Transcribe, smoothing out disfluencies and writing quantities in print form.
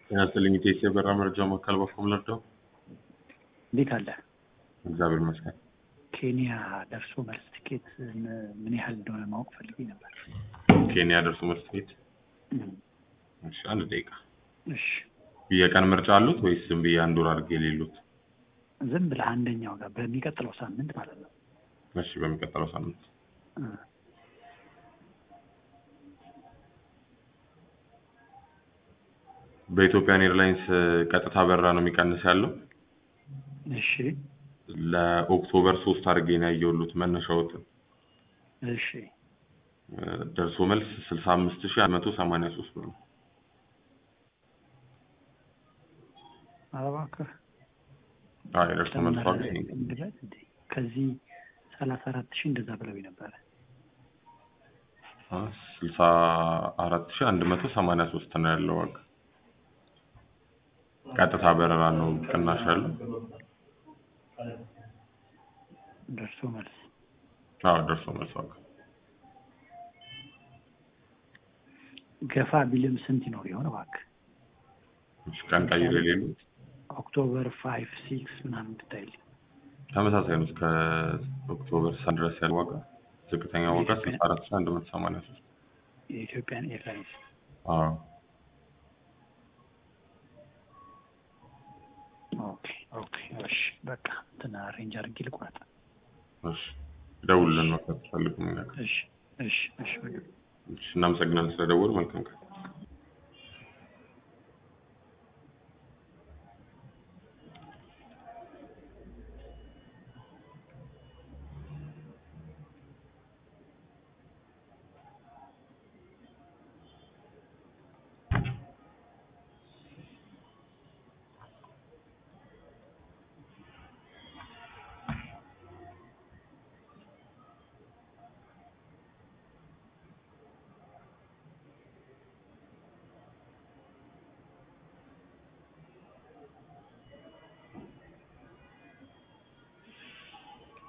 ያስልኝ ኢትዮጵያ የበራ መረጃ ማዕከል በኩል ለርዶ እንዴት አለ? እግዚአብሔር ይመስገን። ኬንያ ደርሶ መልስ ትኬት ምን ያህል እንደሆነ ማወቅ ፈልጌ ነበር። ኬንያ ደርሶ መልስ ትኬት? እሺ፣ አንድ ደቂቃ። እሺ። የቀን ምርጫ አሉት ወይስ ዝም ብዬ አንድ ወር አድርጌ የሌሉት? ዝም ብለህ አንደኛው ጋር በሚቀጥለው ሳምንት ማለት ነው። እሺ፣ በሚቀጥለው ሳምንት በኢትዮጵያን ኤርላይንስ ቀጥታ በረራ ነው የሚቀንስ ያለው። እሺ። ለኦክቶበር 3 አድርጌ ነው ያየሁት መነሻውት። እሺ። ደርሶ መልስ 65183 ብር ነው። እባክህ አይ ደርሶ መልስ ዋጋ ከዚህ 34000 እንደዛ ብለው ነበር። 64183 ነው ያለው ዋጋ። ቀጥታ በረራ ነው ቅናሽ ያለው። ደርሶ መልስ ደርሶ መልስ ዋጋ ገፋ ቢልም ስንት ነው ይሆን እባክህ? ቀን ቀይሬ የሌሉት ኦክቶበር 5 6 ምናምን ብታይልኝ ተመሳሳይ ነው። እስከ ኦክቶበር 3 ድረስ ያለው ዋጋ ዝቅተኛ ዋጋ 64183 የኢትዮጵያን ኤርላይንስ። ኦኬ እሺ፣ በቃ እንትና ሬንጅ አድርጌ ልቁረጥ። እሺ፣ ደውልልን መከታተል ፈልጉ። እሺ። እናመሰግናለን ስለደወሉ። መልካም ቀን።